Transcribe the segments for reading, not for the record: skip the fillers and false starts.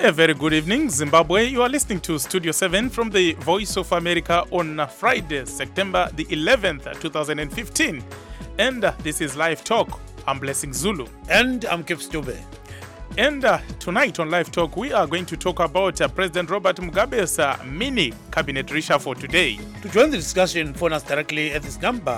A very good evening, Zimbabwe. You are listening to Studio 7 from the Voice of America on Friday, September the 11th, 2015. And this is Live Talk. I'm Blessing Zulu. And I'm Kip Stube. And tonight on Live Talk, we are going to talk about President Robert Mugabe's mini cabinet reshuffle today. To join the discussion, phone us directly at this number,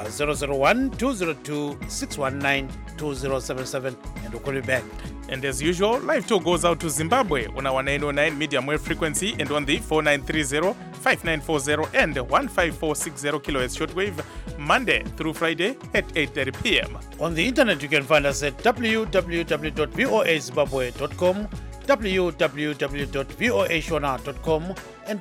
001-202-619-2077, and we'll call you back. And as usual, Live Talk goes out to Zimbabwe on our 909 medium wave frequency and on the 4930, 5940 and 15460 kHz shortwave, Monday through Friday at 8:30 p.m. On the internet, you can find us at www.voazimbabwe.com, www.voashona.com, and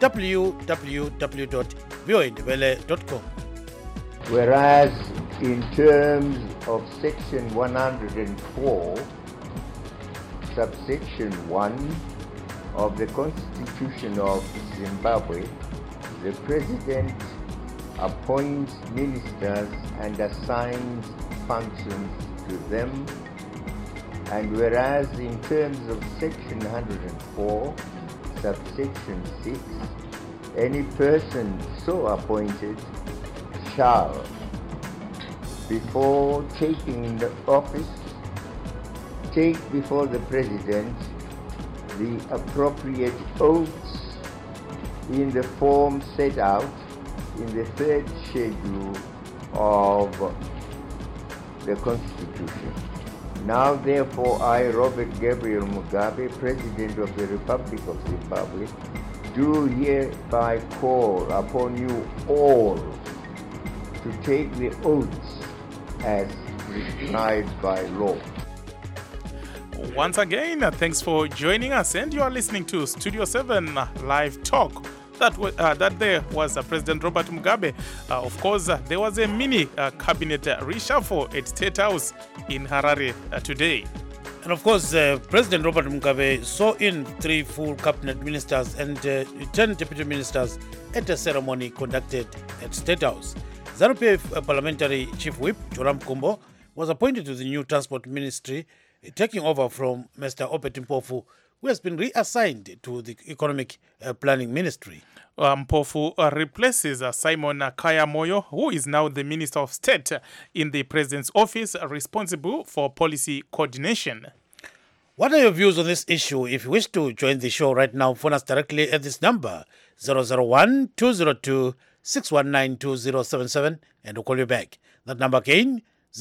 www.voindebele.com. Whereas in terms of Section 104, subsection 1 of the Constitution of Zimbabwe, the President appoints ministers and assigns functions to them. And whereas in terms of Section 104, subsection 6, any person so appointed shall, before taking the office, take before the President the appropriate oaths in the form set out in the third schedule of the Constitution. Now therefore I, Robert Gabriel Mugabe, President of the Republic of Zimbabwe, do hereby call upon you all to take the oaths as prescribed by law. Once again, thanks for joining us, and you are listening to Studio 7 Live Talk. That there was President Robert Mugabe. Of course, there was a mini cabinet reshuffle at State House in Harare today. And of course, President Robert Mugabe saw in 3 full cabinet ministers and 10 deputy ministers at a ceremony conducted at State House. ZANU-PF Parliamentary Chief Whip Joram Kumbo was appointed to the new Transport Ministry, taking over from Mr. Obed Mpofu, who has been reassigned to the Economic Planning Ministry. Mpofu replaces Simon Kaya Moyo, who is now the Minister of State in the President's office, responsible for policy coordination. What are your views on this issue? If you wish to join the show right now, phone us directly at this number, 001-202-619-2077, and we'll call you back. That number again,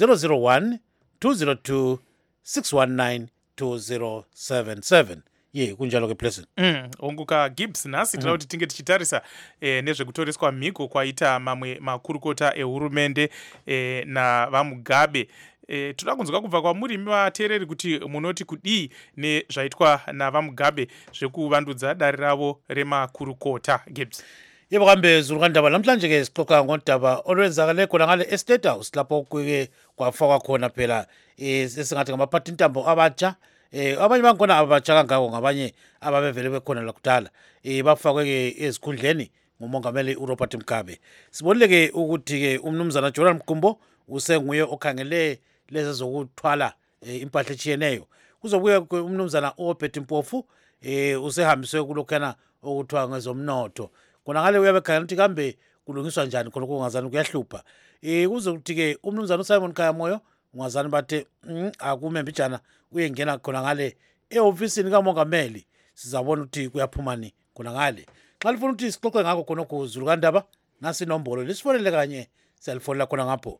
001-202-619-2077. Ye kunjalo ke Pleasant. Onguka Gibbs nasi tinoda kuti tinge tichitarisa nezvekutoreswa mhiko kwaita mamwe makurukota ehurumende na vaMugabe. Toda kunzwa kubva kwamuri vateereri kuti munoti kudii nezvaitwa navaMugabe zvekuvandudza dare ravo remakurukota. Gibbs. Yebo kambe Zulu kandaba namhlanje ke sixoxa ngodaba olwenzakale khona ngale Estate House lapho kuke kwafakwa khona phela esingathi ngamaphathintambo abatsha. Abanye bakhona abatsha kangako ngabanye ababevele bekhona lakudala bafakwe ke ezikhundleni ngumongameli uRobert Mugabe. Sibonile ke ukuthi ke umnumzana Joram Kumbo usenguye okhangele lezi zokuthwala impahla echiyeneyo. Kuzobuya umnumzana Obed Mpofu usehambiswe kulokhana okuthiwa ngezomnotho. Kona ngale uyabekhangela ukuthi kambe kulungiswa njani khona kungazani kuyahlupha. Kuzokuthi ke umnumzana uSimon Kaya Moyo ungazani bathe akume mbijana uyengena khona ngale eofisini kamongameli sizabona ukuthi kuyaphumani khona ngale. Xa lifuna ukuthi sixoxe ngakho khona ku Zulu kandaba nasi inombolo lisifonele kanye siyalifonela khona ngapho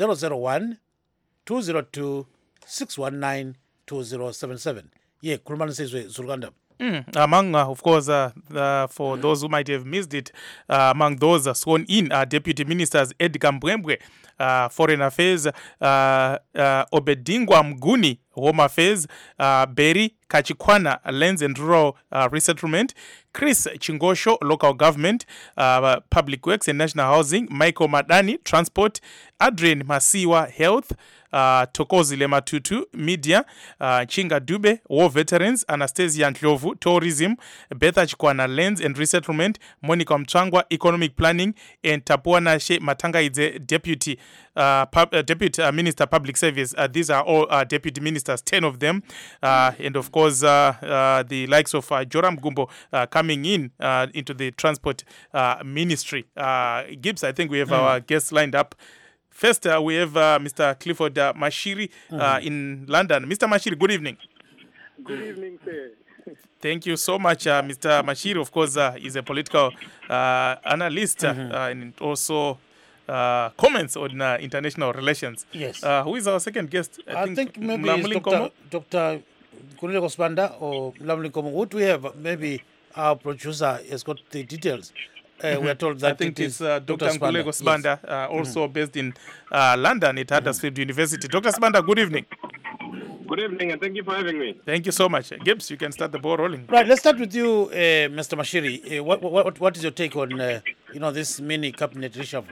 001-202-619-2077. Ye khuluma nisizwe Zulu kandaba. Among, of course, for those who might have missed it, among those sworn in are Deputy Ministers Edgar Mbwembwe, Foreign Affairs, Obedingwa Mguni, Home Affairs, Berry Kachikwana, Lands and Rural Resettlement, Chris Chingosho, Local Government, Public Works and National Housing, Michael Madani, Transport, Adrian Masiwa, Health, Tokozile Matutu, Media, Chinga Dube, War Veterans, Anastasia Ndlovu, Tourism, Betha Chikwana, Lands and Resettlement, Monica Mchangwa, Economic Planning, and Tapuana She Matangaidze, Deputy Minister Public Service. These are all deputy ministers, 10 of them, and of course the likes of Joram Gumbo coming in into the transport ministry. Gibbs, I think we have our guests lined up. First, we have Mr. Clifford Mashiri in London. Mr. Mashiri, good evening. Good evening, sir. Thank you so much, Mr. Mashiri. Of course, is a political analyst and also comments on international relations. Yes. Who is our second guest? I think maybe Mlamli it's Nkomo? Dr. Kunile Spanda or Mlamli Nkomo. What we have, maybe our producer has got the details. We are told that I think it it's is Dr. Nkulego Spanda, also based in London at Huddersfield University. Dr. Spanda, good evening. Good evening, and thank you for having me. Thank you so much. Gibbs, you can start the ball rolling. Right, let's start with you, Mr. Mashiri. What is your take on this mini cabinet reshuffle?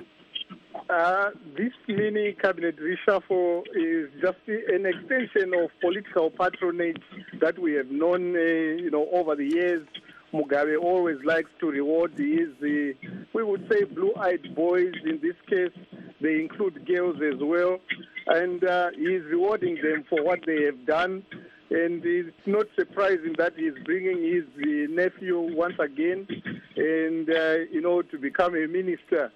This mini cabinet reshuffle is just an extension of political patronage that we have known, over the years. Mugabe always likes to reward his, we would say, blue-eyed boys. In this case, they include girls as well. And he's rewarding them for what they have done. And it's not surprising that he's bringing his nephew once again and, to become a minister.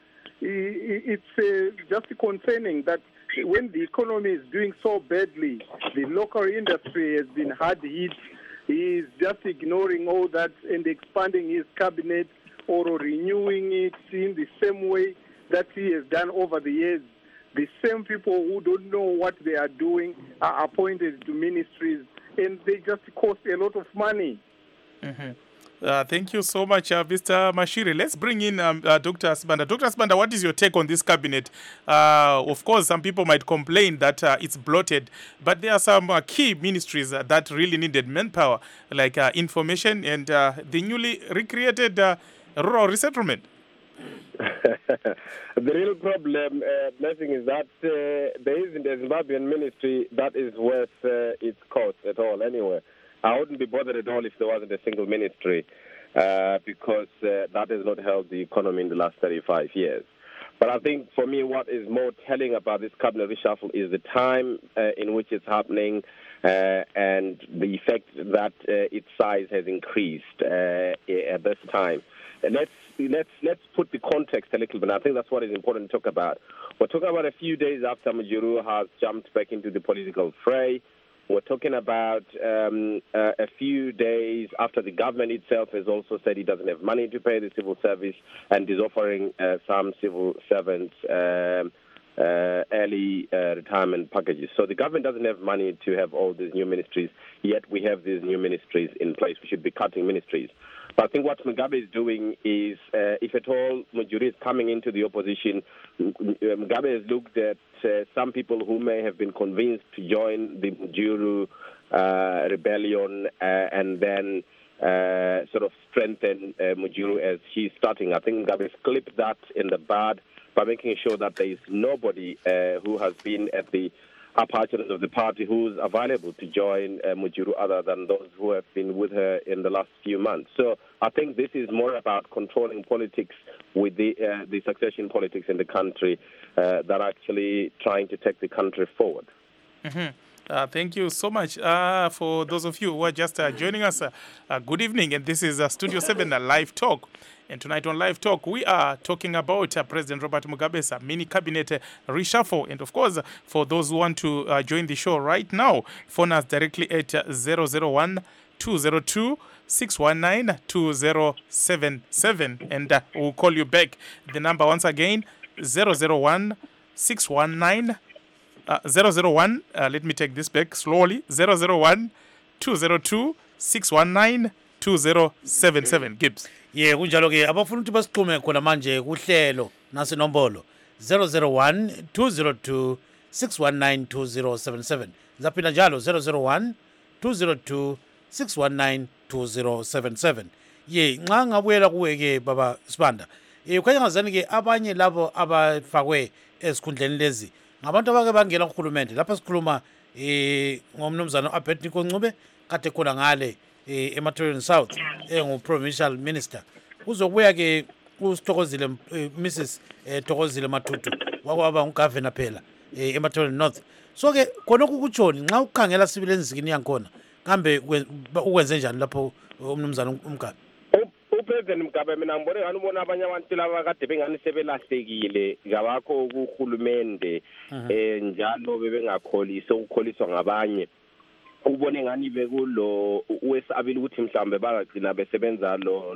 It's just concerning that when the economy is doing so badly, the local industry has been hard hit. He is just ignoring all that and expanding his cabinet or renewing it in the same way that he has done over the years. The same people who don't know what they are doing are appointed to ministries, and they just cost a lot of money. Thank you so much, Mr. Mashiri. Let's bring in Dr. Spanda. Dr. Spanda, what is your take on this cabinet? Of course, some people might complain that it's bloated, but there are some key ministries that really needed manpower, like information and the newly recreated rural resettlement. The real problem, Blessing, is that there isn't a Zimbabwean ministry that is worth its cost at all anyway. I wouldn't be bothered at all if there wasn't a single ministry because that has not helped the economy in the last 35 years. But I think for me what is more telling about this cabinet reshuffle is the time in which it's happening and the effect that its size has increased at this time. And let's put the context a little bit. I think that's what is important to talk about. We're talking about a few days after Mujuru has jumped back into the political fray. We're talking about a few days after the government itself has also said it doesn't have money to pay the civil service and is offering some civil servants early retirement packages. So the government doesn't have money to have all these new ministries, yet we have these new ministries in place. We should be cutting ministries. But I think what Mugabe is doing is, if at all Mujuru is coming into the opposition, Mugabe has looked at some people who may have been convinced to join the Mujuru rebellion and then sort of strengthen Mujuru as he's starting. I think Mugabe has clipped that in the bud by making sure that there is nobody who has been at the upper echelons of the party who's available to join Mujuru other than those who have been with her in the last few months. So I think this is more about controlling politics with the succession politics in the country that actually trying to take the country forward. Thank you so much. For those of you who are just joining us, good evening. And this is Studio 7 Live Talk. And tonight on Live Talk, we are talking about President Robert Mugabe's mini cabinet reshuffle. And of course, for those who want to join the show right now, phone us directly at 001-202-619-2077. And we'll call you back. The number once again, 001-619 001, let me take this back slowly, 001-202-619-2077. Gibbs. Yeah, kunjalo ke abafuna ukuthi basixhume khona manje kuhlelo nasinombolo 001-202-619-2077. Zaphinda njalo 001-202-619-2077. Ye nxa ngabuyela kuwe ke baba Sibanda. Ukhanya ngazani ke abanye labo abafakwe esikhundleni lezi ngabantu abake bangena kuhulumende lapha sikhuluma ngomnumzana Abednego Ncube kade khona ngale eMathebeleni South engu-provincial minister. Uzokubuya ke usithokozile Mrs Thokozile Matutu wakwaba ngugavana phela eMathebeleni North. So ke khonokho kutshoni nxa ukhangela sibile enzikini yankhona kambe ukwenze njani lapho umnumzana uMgabe? Upresident Mugabe mina ngibone ngani ubona abanye abantu laba kade bengani sebelahlekile ngabakho kuhulumende njalo bebengakholisi ukukholiswa ngabanye. Ubone ngani bekulo wesabili ukuthi mhlambe bagcina besebenza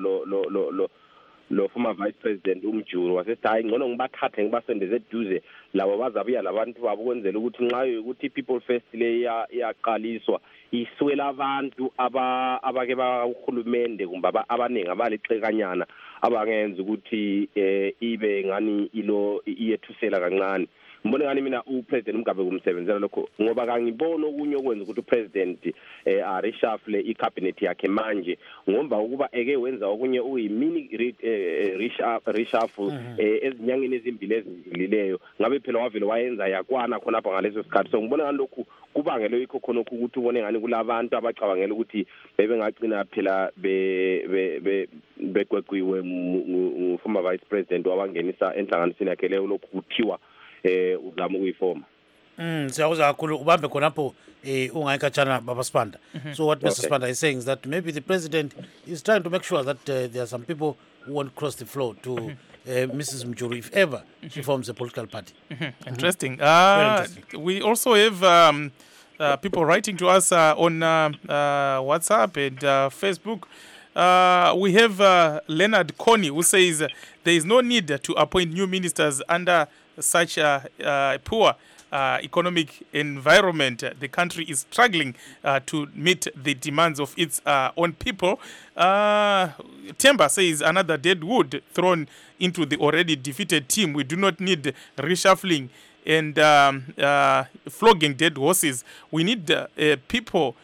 lo former vice president uMjulu wasethi hayi ngcono ngibathathe ngibasondeze eduze labo bazabuya labantu babo kwenzela ukuthi nxa ukuthi people first le yaqaliswa iswela abantu abake bahulumende kumbe abaningi abalixekanyana abangenza ukuthi ibe ngani ilo iyethusela kancane. Ngibone ngani mina upresident Mugabe kumsebenzela lokho ngoba kangibona okunye okwenza ukuthi upresident reshuffle icabinet yakhe manje ngomba ukuba eke wenza okunye uyimini reshuffle ezinyangeni ezimbili ezidlulileyo ngabe phela wavele wayenza yakwana khona apha ngaleso sikhathi. So ngibona ngani lokhu kubangele ikho khona ukuthi ubone ngani kulabantu abacabangela ukuthi bebengagcina phela begweqiwe former vice president wabangenisa enhlanganisweni yakhe leyo lokhu kuthiwa uzama ukuyifoma. Siyakuzwa kakhulu ubambe khonapho ungayikatshana baba Sibanda. So what Mr. Sibanda is saying is that maybe the president is trying to make sure that there are some people who won't cross the floor to Mrs. Mjulu if ever she forms a political party. Interesting. We also have people writing to us on WhatsApp and Facebook. We have Leonard Coney who says there is no need to appoint new ministers under such a poor economic environment. The country is struggling to meet the demands of its own people. Temba says another dead wood thrown into the already defeated team. We do not need reshuffling and flogging dead horses. We need people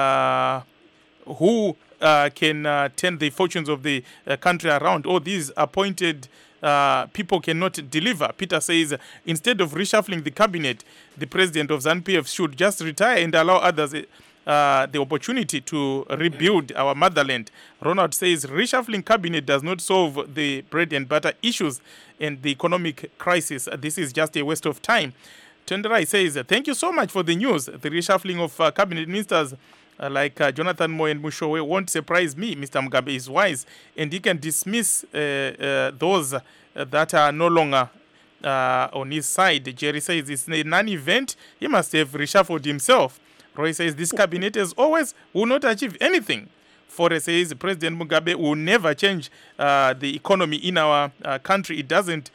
who can turn the fortunes of the country around. All these appointed people cannot deliver. Peter says instead of reshuffling the cabinet, the president of ZANU-PF should just retire and allow others the opportunity to rebuild our motherland. Ronald says reshuffling cabinet does not solve the bread and butter issues and the economic crisis. This is just a waste of time. Tenderai says thank you so much for the news. The reshuffling of cabinet ministers like Jonathan Moy and Mushowe won't surprise me. Mr. Mugabe is wise and he can dismiss those that are no longer on his side. Jerry says it's a non-event. He must have reshuffled himself. Roy says this cabinet as always will not achieve anything. Forrest says President Mugabe will never change the economy in our country. It doesn't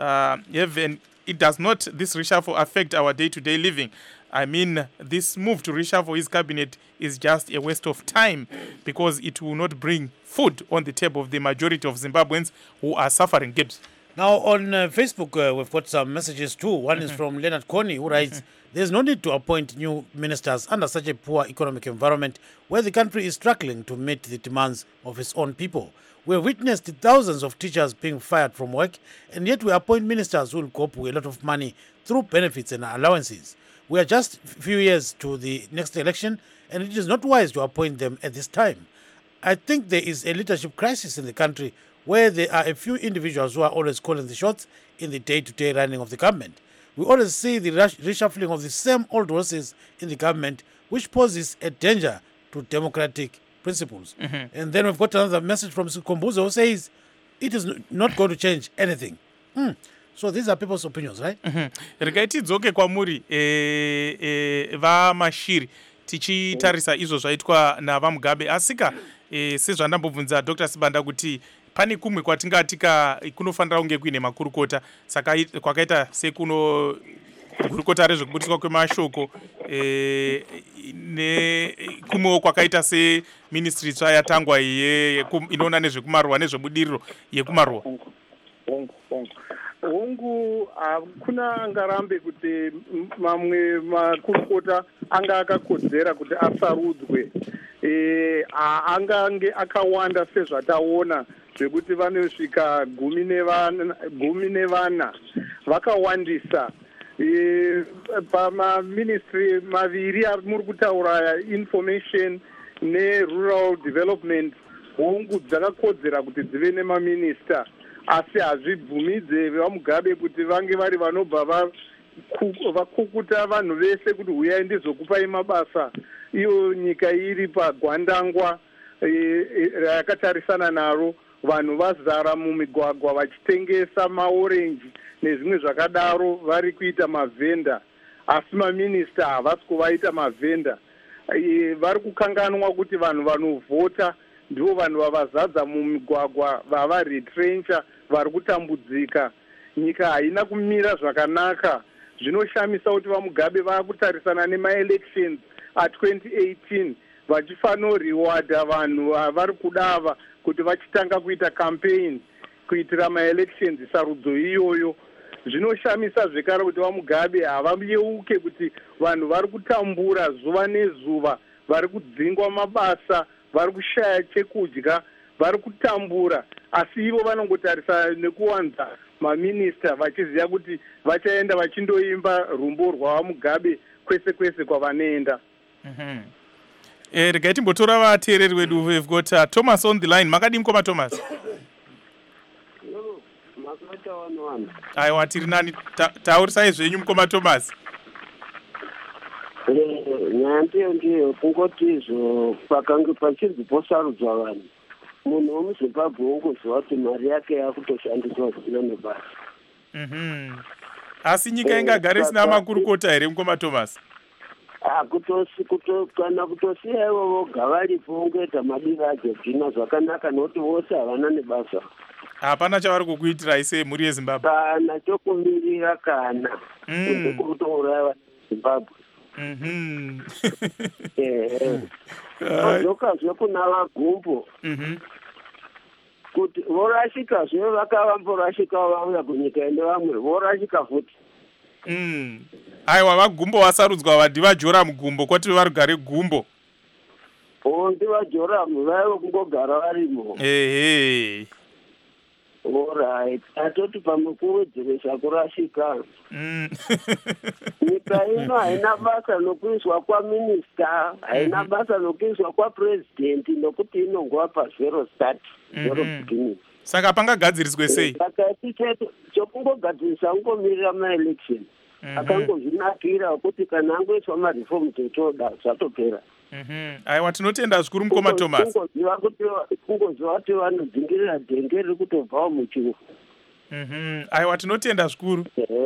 it does not, this reshuffle affect our day-to-day living. I mean, this move to reshuffle his cabinet is just a waste of time because it will not bring food on the table of the majority of Zimbabweans who are suffering. Gibbs. Now, on Facebook, we've got some messages too. One is from Leonard Coney, who writes, there's no need to appoint new ministers under such a poor economic environment where the country is struggling to meet the demands of its own people. We have witnessed thousands of teachers being fired from work, and yet we appoint ministers who will cope with a lot of money through benefits and allowances. We are just a few years to the next election, and it is not wise to appoint them at this time. I think there is a leadership crisis in the country where there are a few individuals who are always calling the shots in the day-to-day running of the government. We always see the reshuffling of the same old horses in the government, which poses a danger to democratic principles. And then we've got another message from Sikombuzo who says it is not going to change anything. So these are people's opinions, right? Rikaitidzoke kwamuri vamashiri tichitarisa izvo zvaitwa navamugabe asika sezvandambobvunza Dr. Sibanda kuti pane kumwe kwatingatika kunofanira kunge kuine makurukota saka kwakaita sekuno gurukota rezvekubudiswa kwemashoko nekumwewo kwakaita seministry tsva yatangwa inoona nezvekumaruwa nezvebudiriro yekumaruwa. Hongu hakuna angarambe kuti mamwe makurukota anga akakodzera kuti asarudzwe angange akawanda sezvataona zvekuti vanosvika 14 vakawandisa pamaministry maviri ari muri kutaura information nerural development hongu dzakakodzera kuti dzive nemaminista asi hazvibvumidze vamugabe kuti vange vari vanobva vakukuta vanhu vese kuti huyai ndizokupai mabasa iyo nyika iri pagwandangwa rakatarisana naro vanhu vazara mumigwagwa vachitengesa maorenji nezvimwe zvakadaro vari kuita mavhenda asi maminista havasi kuvaita mavhenda vari kukanganwa kuti vanhu vanovhota ndivo vanhu vavazadza mumigwagwa vavaretrencha vari kutambudzika nyika haina kumira zvakanaka zvinoshamisa kuti vamugabe vaakutarisana nemaelections a2018 vachifanoriwadha vanhu vari kudava kuti vachitanga kuita campaign kuitira maelections sarudzo iyoyo zvinoshamisa zvekare kuti vamugabe havayeuke kuti vanhu vari kutambura zuva nezuva vari kudzingwa mabasa vari kushaya chekudya vari kutambura asi ivo vanongotarisa nekuwanza maminista vachiziva kuti vachaenda vachindoimba rumbo rwavamugabe kwese kwese kwavanoenda. Regai timbotora vateereri wedu. We've got Thomas on the line. Makadini koma Thomas? Aiwa tiri nani taurisai zvenyu mukoma Thomas. Nyaya ndiyo kungoti izvo pakange pachinzi posarudzwa vanhu munhu wemuzimbabwe ungoziva kuti mari yake yakutoshandiswa zvisina nebasa. Asi nyika ingagara isina makurukota here mukoma Thomas? Kana kutosiya ivo voga varipo ungoita madiro ajodhina zvakanaka nokuti vose havana nebasa. Hapana chavari kukuitirai semhuri yeZimbabwe? Kana chokumirira kana kutouraya vanhu veZimbabwe. Zvokazve kuna vagumbo kuti vorashika zve vakavamborashika vauya kunyika ende vamwe vorashika futi. Aiwa vagumbo vasarudzwa vadhi vajora mugumbo kwati varugare gumbo. Ndi vajoramu vaivo kungogara varimo. Alright, atoti pamwe kuwedzeresa kurashika. Nyika ino haina basa nokuiswa kwaminista, haina basa nokuiswa kwapresidenti nokuti inongova pazero start, zero beginning. Saka pangagadziriswe sei? Saka chokungogadzirisa ungomirira maelection. Akangozvinakira kuti kana angoiswa mareform totoda zvatopera. Aiwa tinotenda zvikuru mukoma Thomas. Kungoziva kuti vanodzingirira dhenge riri kutobvawo muchiwo. Aiwa tinotenda zvikuru.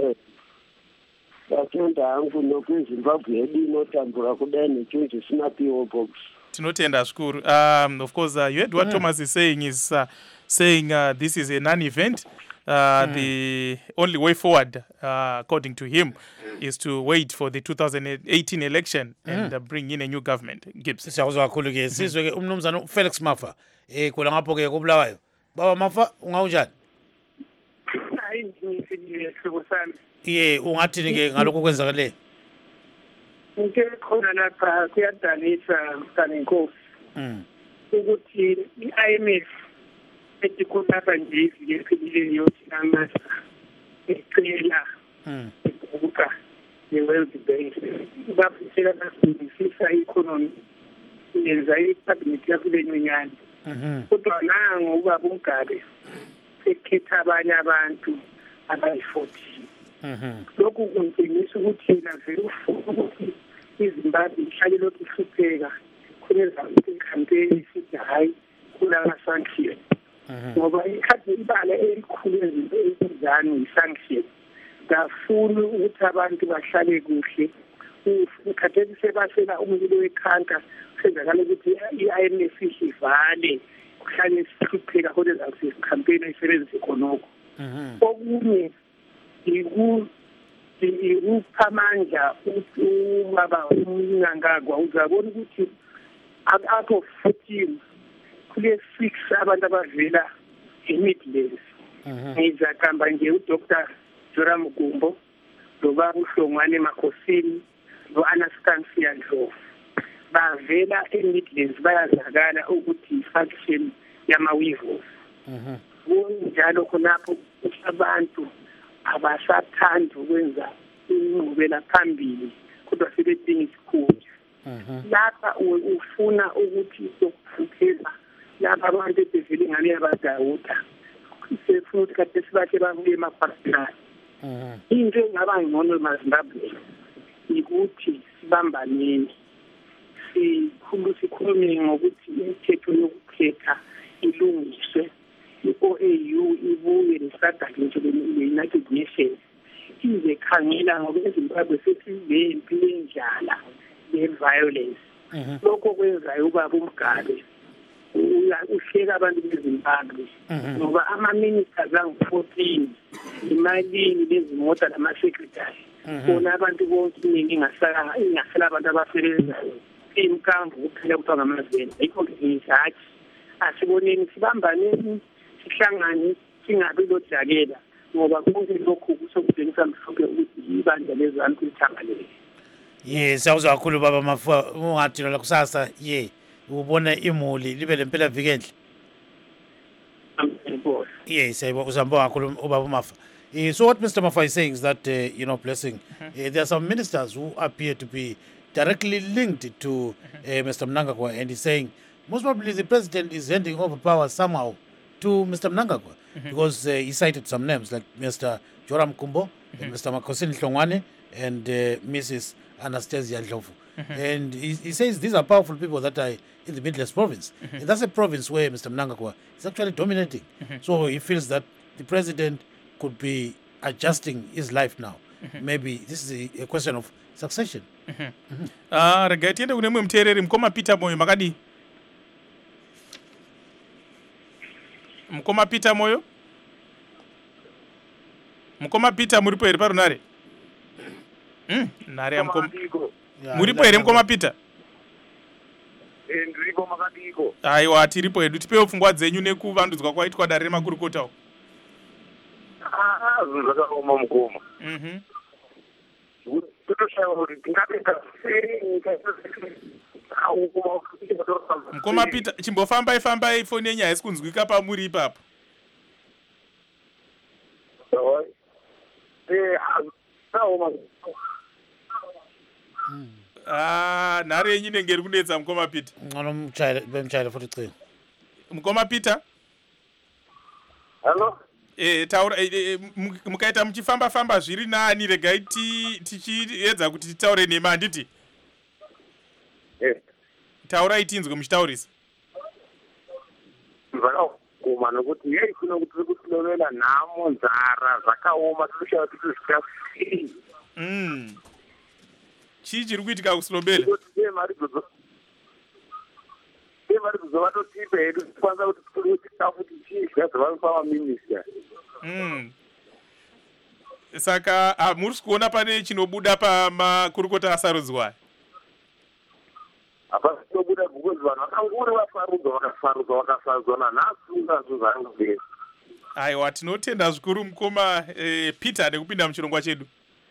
Vatenda hangu nokuzimbabwe yedu inotambura kudai nechinhu chisina PO box. Tinotenda zvikuru. Of course, you heard what Thomas is saying. Is saying this is a non-event. The only way forward, according to him, is to wait for the 2018 election and bring in a new government. Gibbs. Siyakuzwa kakhulu ke sizwe ke umnumzana Felix Mafa kula ngapho ke kubulawayo. Baba Mafa ungawunjani? Hayi ngifike sibusana. Ungathini ke ngalokho kwenzakale? Nke khona lapha kuyadanisa kanenkosi. Ukuthi iIMF etikhulapha nje iziphilile yothi amasa ecela ukuka ye-World Bank bafisela basebenzisa i-economy yenza i-cabinet yakule nyunyane kodwa nango ubaba uMgabe sekhetha abanye abantu abayi-14 lokhu kuntshengisa ukuthi yena vele ufuna ukuthi iZimbabwe ihlale lokhu ihlupheka khoneza i-campaign isithi hayi kulama-sanction ngoba ikhathi ibala elikhulu ezinto ezizani yi-sanction ngafuna ukuthi abantu bahlale kuhle ukhathesi sebasela umlilo wekhanka senzakala ukuthi i-IMF isivale kuhlale sihlupheka khoneza kusi-campaign ayisebenzise khonokho okunye ikupha amandla ubaba uMnangagwa uzabona ukuthi apho 14 kule 6 abantu abavela eMidlands ngizakamba nje uDr Joram Gumbo loba uHlongwane Makhosini noAnastasia Ndlovu bavela eMidlands bayazakala ukuthi ifaction yamaWeavers kunjalo khonapho abantu abasathanda ukwenza ingqubela phambili kodwa sebedinga isikhundla lapha ufuna ukuthi sokuthela lapha abantu ebevele ngale yabadawuda sefuna ukuthi kade sibakhe babuye emaphasinayo into engaba ngcono maZimbabwe ukuthi sibambaneni sikhulume ngokuthi imithetho yokukhetha ilungiswe i-OAU ibuye nesadaki nje le-United Nations ize khangela ngoba eZimbabwe sesizempi endlala ne-violence lokho kwenzayo ubaba uMgabe uhleka abantu beZimbabwe ngoba ama-ministers angu-14 imalini lezimota nama-secretary bona abantu bonke iningi ingasala abantu abasebenzayo imkamvu kuphela kuthiwa ngamazena yikho-ke ngizathi asiboneni sibambaneni sihlangane singabi lojakela ngoba konke lokhu kusokutshengisa mhlophe ukuthi ibandla lezantu lithangalele siyawuzwa kakhulu baba Mafua ungathi la kusasa ubona imuli libe lempela viki enhle siyabonga kakhulu ubaba Mafua. So what Mr. Mafua is saying is that Blessing, there are some ministers who appear to be directly linked to Mr. Mnangagwa, and he's saying most probably the president is handing over power somehow to Mr. Mnangagwa because he cited some names like Mr. Joram Kumbo, Mr. Makosini Hlongwane, and Mrs. Anastasia Ndlovu. And he says these are powerful people that are in the Midlands province. And that's a province where Mr. Mnangagwa is actually dominating. So he feels that the president could be adjusting his life now. Maybe this is a question of succession. Rega tiende kune mwe mteereri mukoma Peter Moyo makadi. Mukoma Peter Moyo? Mukoma Peter muripo ere parunare? Nare amukoma. Muripo ere mukoma Peter? Ndiripo makadiko. Aiwa tiripo edu tipewo pfungwa dzenyu nekuvandudzwa kwaitwa dare remakurukota. Zvakaoma mukoma. Mukoma Peter chimbofambai foni yenyu haisi kunzwika pamuri ipapo. Nhare yenyu inenge iri kunetsa mukoma Peter. Bemuchaile futhi cingo. Mukoma Peter? Hello? Taura mukaita muchifamba zviri nani regai tichiedza kuti titaure nemi handiti? Taurai tinzwe muchitaurisa. Zvakaoma nokuti kuno kuti tiri kutolovela nhamo nzara zvakaoma tinoshava kuti zvikafii. Chii chiri kuitika kusilobele? Vari kuzovatotipa hedu tikwanisa kuti tikuri chikafu tichidya zvavanopa vaminista. Saka muri kuona pane chinobuda pamakurukota asarudzwa? Hapana chinobuda because vanhu vakanguri vakasarudzwa nanhasi nazvo zvarangobvira. Aiwa tinotenda zvikuru mukoma Peter nekupinda muchirongwa chedu.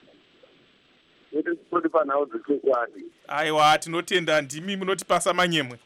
Kuti panhau dzechokwadi. Aiwa tinotenda ndimi munotipasa manyemwe.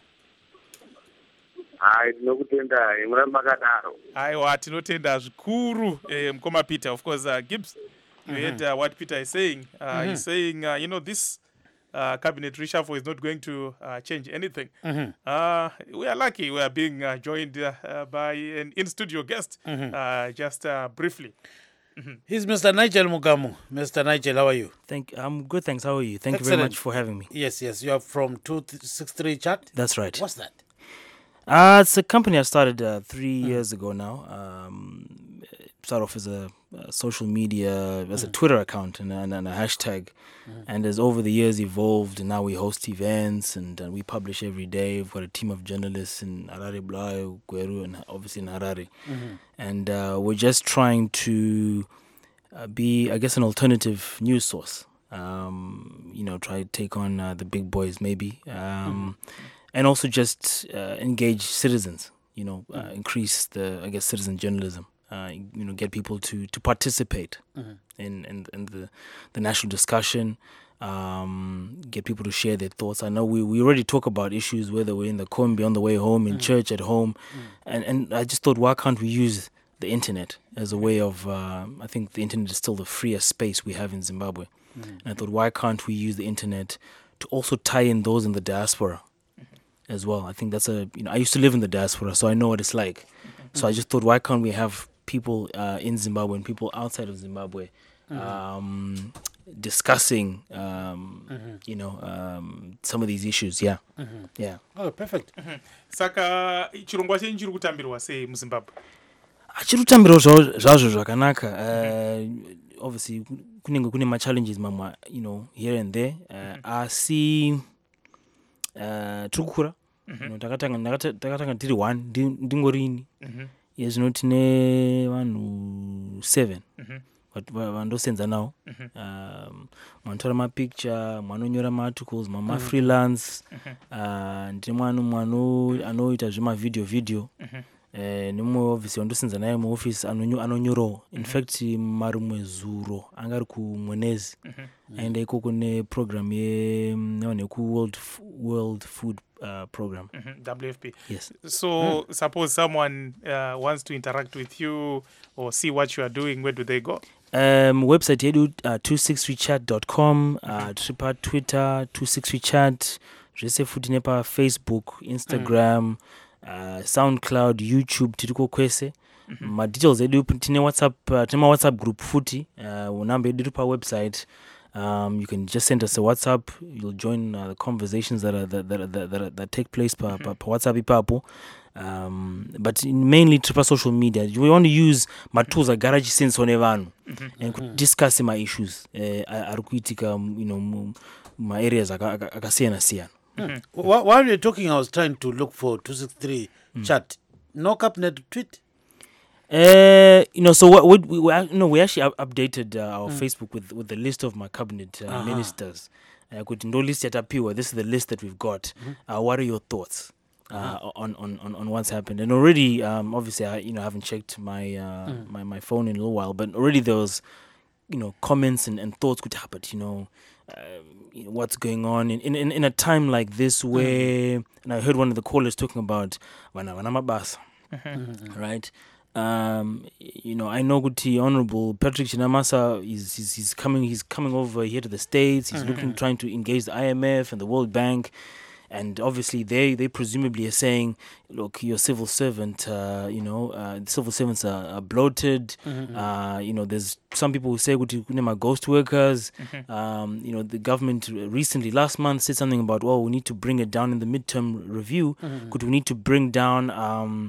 Tinokutendai muri makadaro. Aiwa tinotenda zvikuru mukoma Peter. Of course Gibbs, you heard what Peter is saying. He's saying this cabinet reshuffle is not going to change anything. We are lucky we are being joined by an in-studio guest just briefly. He's Mr. Nigel Mugamu. Mr. Nigel, how are you? I'm good, thanks. How are you? Thank you very much for having me. Yes. You are from 263 Chat? That's right. What's that? It's a company I started 3 years ago now. Started off as a social media, as a Twitter account and a hashtag. And as over the years evolved, and now we host events and we publish every day. We've got a team of journalists in Harare, Bulawayo, Gweru, and obviously in Harare. And we're just trying to be, I guess, an alternative news source. Try to take on the big boys maybe. And also just engage citizens, increase the, I guess, citizen journalism, get people to participate in the national discussion, get people to share their thoughts. I know we already talk about issues, whether we're in the Kombi, on the way home, in church, at home, and I just thought, why can't we use the internet as a way of, I think the internet is still the freest space we have in Zimbabwe. And I thought, why can't we use the internet to also tie in those in the diaspora as well? I think that's I used to live in the diaspora, so I know what it's like. So I just thought, why can't we have people in Zimbabwe and people outside of Zimbabwe discussing, some of these issues? Yeah. Yeah. Oh, perfect. Saka chirongwa chenyu chiri kutambirwa sei muZimbabwe? Chiri kutambirwa zvazvo zvakanaka. Obviously kune ma-challenges mamwe, here and there. Asi tiri kukura. Takatanga tiri 1 ndingorini. Zvino tine vanhu 7 vandosenza nawo. Mwanotora mapicture, mwanonyora maarticles, freelance. Ndine mwana anoita zvemavideo. Nemwe obviously wandosenza naye muoffice anonyorawo. In fact marumwe zuro angari kuMwenezi aenda ikoko neprogram World Food Program, WFP. Yes. So suppose someone wants to interact with you or see what you are doing, where do they go? Website yedu 263chat.com, tripa Twitter 263chat, zvese futi nepa Facebook, Instagram, SoundCloud, YouTube tiriko kwese. Ma details edu tine WhatsApp group futi, number edu pa website. You can just send us a WhatsApp. You'll join the conversations that take place per WhatsApp ipapo. But mainly tripa social media. We want to use my tools like garage sense on evan and discuss my issues. Arikuitika, my areas akasiyana. While you're talking, I was trying to look for 263 chat. No cabinet tweet. So what we actually updated our Facebook with the list of my cabinet ministers. No list yet appear. This is the list that we've got. What are your thoughts on what's happened? And already, obviously, I haven't checked my my phone in a little while, but already there was, comments and thoughts could happen. What's going on in a time like this where, and I heard one of the callers talking about Wanamabasa, right? I know Guti Honorable Patrick Chinamasa he's coming over here to the States. He's trying to engage the IMF and the World Bank, and obviously they presumably are saying, look, you're a civil servant. Civil servants are bloated. There's some people who say Guti ghost workers. The government recently last month said something about, we need to bring it down in the midterm review. We need to bring down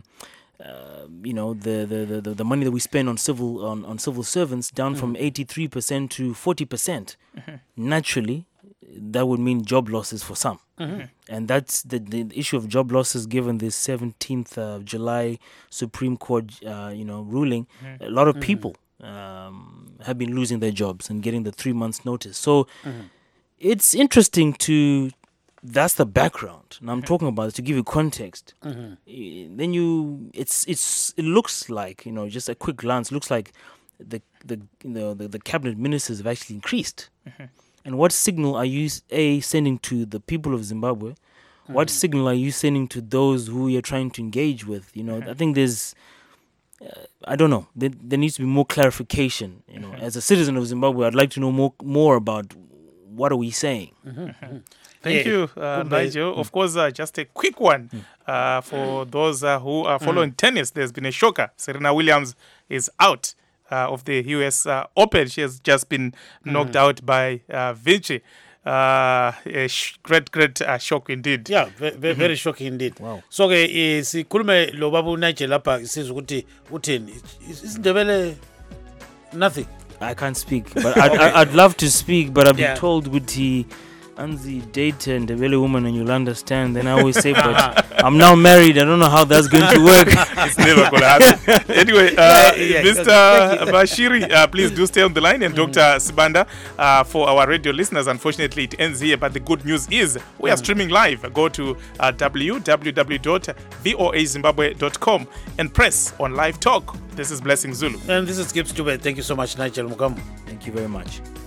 the money that we spend on civil servants down from 83% to 40%. Naturally, that would mean job losses for some. And that's the issue of job losses, given this 17th of July Supreme Court ruling. A lot of people have been losing their jobs and getting the 3 months notice. So it's interesting that's the background. And I'm talking about it to give you context. Then it looks like, just a quick glance, looks like the cabinet ministers have actually increased. And what signal are you sending to the people of Zimbabwe? What signal are you sending to those who you're trying to engage with? I think there's I don't know. There needs to be more clarification. As a citizen of Zimbabwe, I'd like to know more about what are we saying. Thank you, Nigel. Of course, just a quick one for those who are following tennis. There's been a shocker. Serena Williams is out of the US Open. She has just been knocked out by Vinci. Great shock indeed. Yeah, very shocking indeed. Wow. So sikhulume lo baba Nigel lapha sizwe ukuthi uthini. Isindebele nothing. I can't speak, but I'd love to speak, but I've been told Guti Anzi date and a really woman and you'll understand. Then I always say, but I'm now married. I don't know how that's going to work. It's never going to happen. Anyway, Mr. Bashiri, please do stay on the line. And Dr. Sibanda, for our radio listeners, unfortunately it ends here. But the good news is we are streaming live. Go to www.voazimbabwe.com and press on live talk. This is Blessing Zulu. And this is Gibbs Dube. Thank you so much, Nigel Mugamu. Thank you very much.